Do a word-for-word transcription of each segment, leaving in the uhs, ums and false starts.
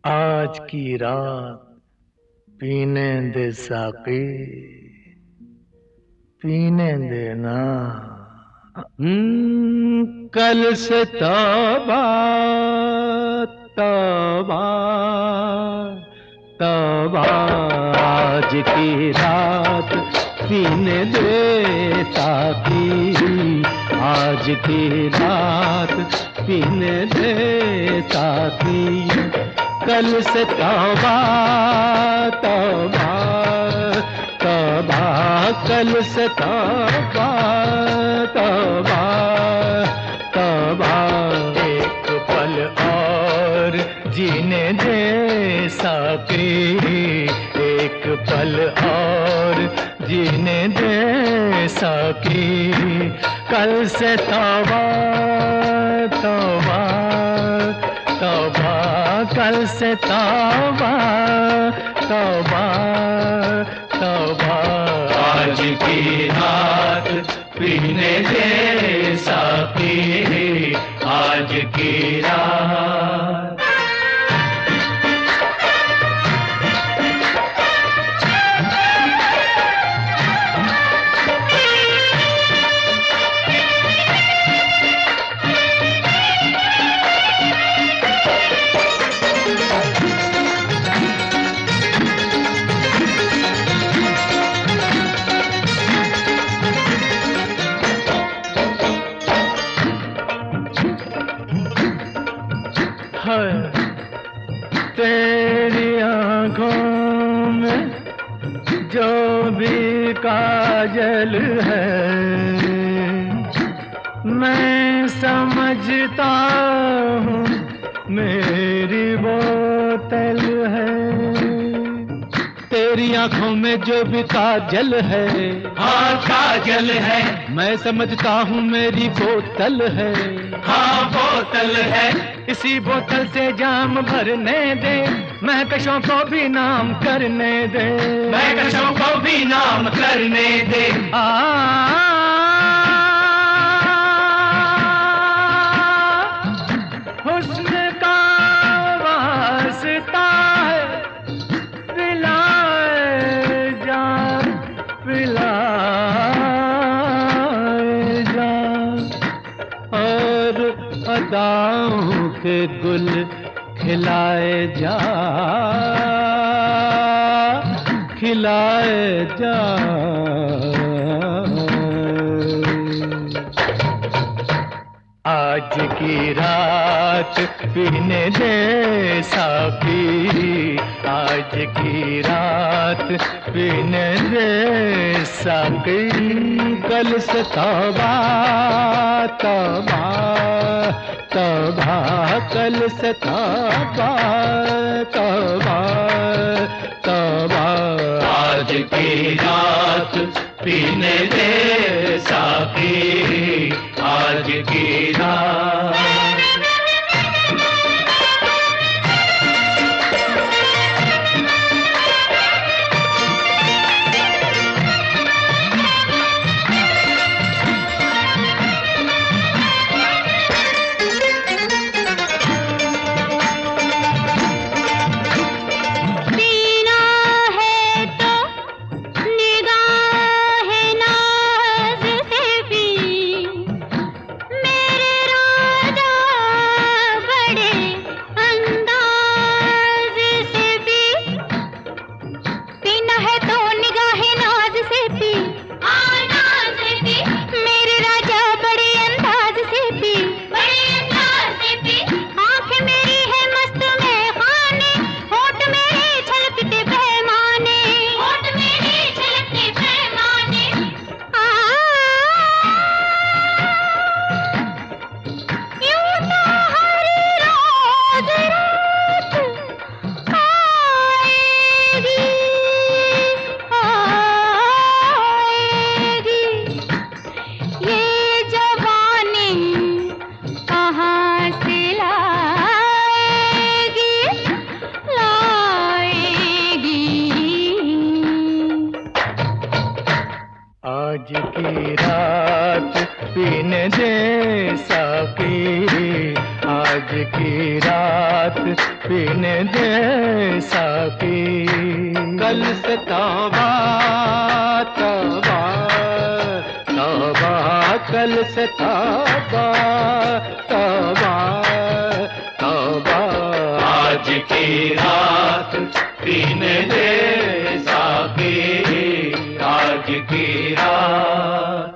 आज की रात पीने दे साकी, पीने देना। हम्म, कल से तौबा तौबा तौबा, आज की रात पीने दे साकी, आज की रात पीने दे साकी। कल से तौबा तौबा तौबा, कल से तौबा तौबा तौबा। एक पल और जीने दे साकी, एक पल और जीने दे साकी। कल से तौबा तौबा तौबा, कल से तौबा तौबा तौबा। आज की रात पीने दे साकी, आज की रात। तेरी आंखों में जो भी काजल है, मैं समझता हूँ मेरी बोतल है। तेरी आंखों में जो भी काजल है, हाँ काजल है, मैं समझता हूँ मेरी बोतल है। हाँ बोतल है, इसी बोतल से जाम भरने दे, महकशों को भी नाम करने दे, महकशों को भी नाम करने दे। आ हुस्न का वास्ता है, पिलाए जान पिलाए जान। और अदाओं के गुल खिलाए जा, खिलाए जा। आज की रात पीने दे साकी, आज की रात पीने दे साकी। कल से तौबा तौबा तौबा, कल से तौबा तौबा तौबा। आज की रात पीने दे साकी, आज की रात। मेरे साकी, आज की रात पीने दे साकी। कल से तौबा तौबा तौबा, कल से तौबा तौबा तौबा, आज की रात पीने दे साकी, आज की रात।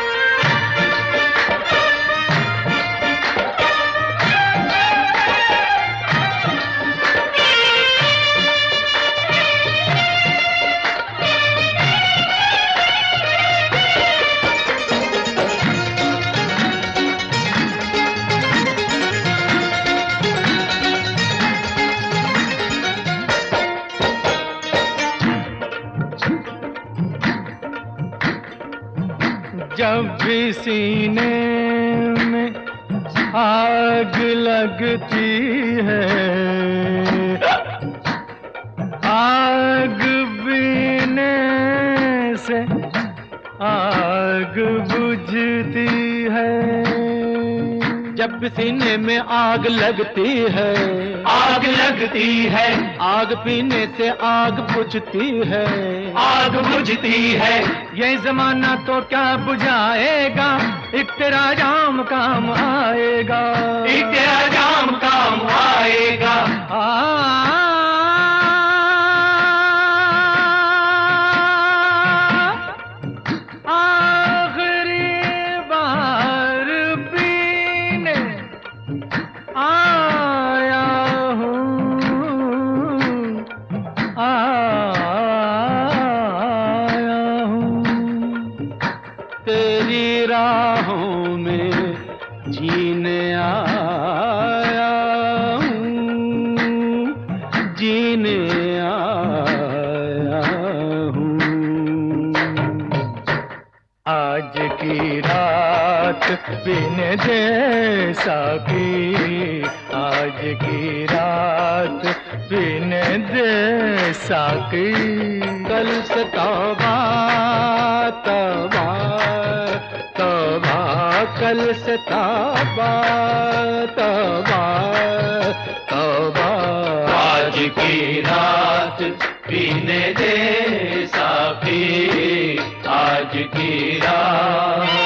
जब भी सीने में आग लगती है, आग बीने से आग बुझती है। जब भी सीने में आग लगती है, आग लगती है, आग पीने से आग बुझती है, आग बुझती है। ये जमाना तो क्या बुझाएगा, एक तेरा जाम काम आएगा, एक तेरा जाम काम आएगा। आ आखिरी बार पीने आया हूँ, आया हूँ। तेरी राहों में जीने आया हूँ, जीने आया हूँ। आज की रात पीने दे साकी, आज की रात पीने दे साकी। कल से तौबा तौबा तौबा, कल से तौबा तौबा तौबा, आज की रात पीने दे साकी, आज की रात।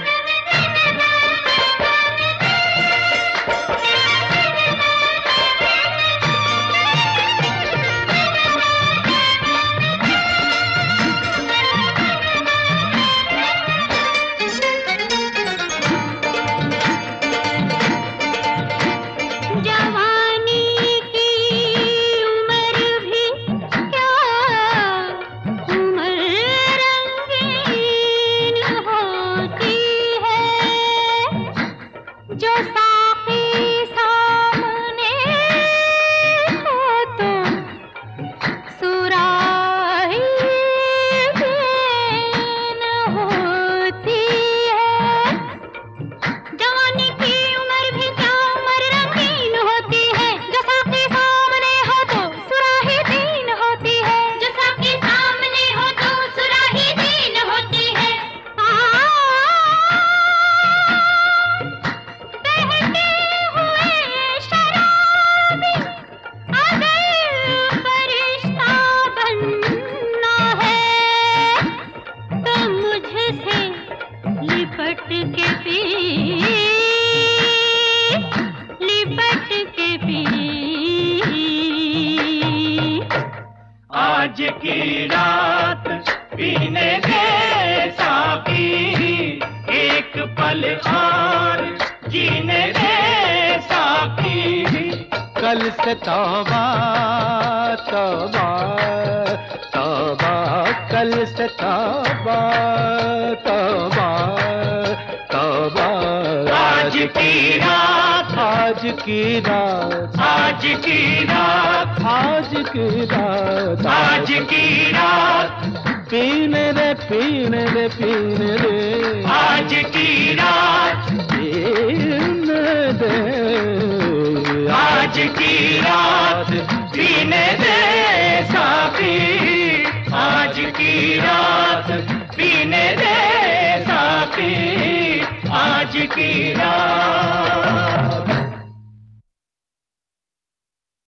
आज की रात पीने दे साकी, एक पल और जीने दे साकी। कल से तौबा तौबा तौबा, कल से तौबा तौबा तौबा। आज की रात, आज की रात, आज की रात, आज की रात, आज की रात पीने रे पीने रे पीने रे, आज की रात पीने दे, आज की रात पीने दे साकी, आज की रात पीने दे